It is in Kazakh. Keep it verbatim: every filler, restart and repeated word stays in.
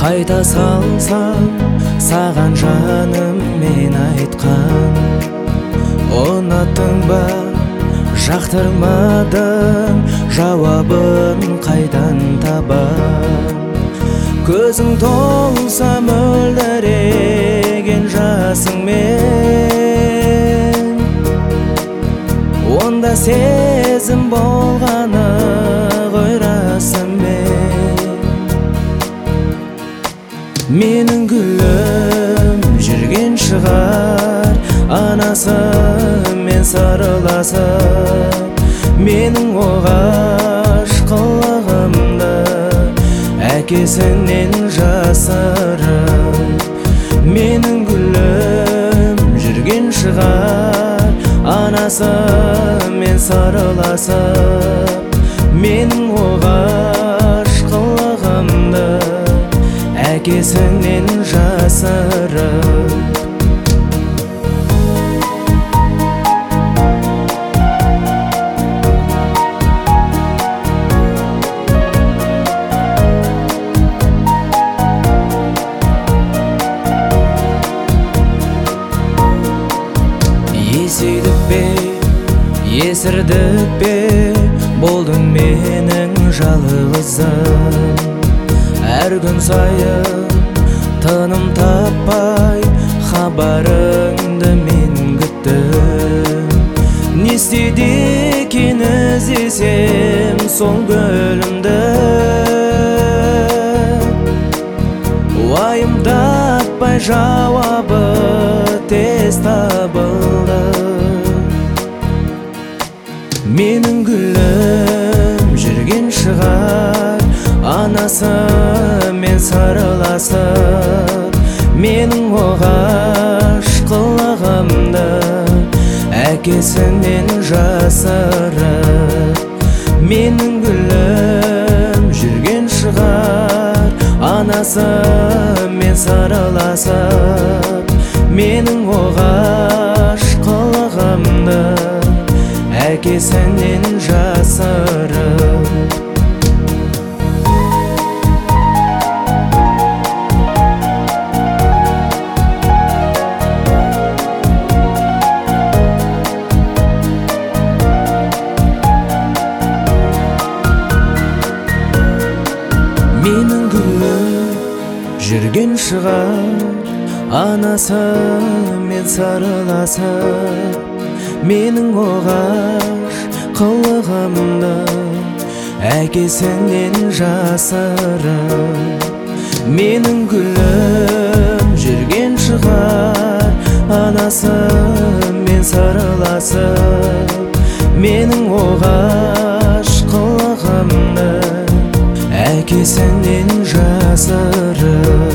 Қайта салсам саған жаным мен айтқан, ұнаттың ба жақтырмадың, жауабын қайдан табам? Көзің толса мөлдіреген жасыңмен, онда сезім болғаны ғой расымен. Менің гүлім жүрген шығар анасымен сарыласып, менің оғаш қылығымды әкесінен жасырып. Менің гүлім жүрген шығар анасымен сарыласып, менің оғаш қылығымды әкесінен жасырып. Есейдік пе, есірдік пе, болдың менің жалғызым. Әр күн сайын тыным таппай хабарыңды мен күттім. Не істейді екен іздесем сол гүлімді, уайымдатпай жауабы тез табылды. Менің гүлім жүрген шығар анасымен сарыласып, менің оғаш қылығымды әкесінен жасырып. Менің гүлім жүрген шығар анасымен сарыласып, менің оғаш қылығымды әкесінен жасырып. Менің гүлім жүрген шығар анасымен сарыласып, менің оғаш қылығымды әкесінен жасырып. Менің гүлім жүрген шығар анасымен сарыласып, менің оғаш қылығымды әкесінен жасырып.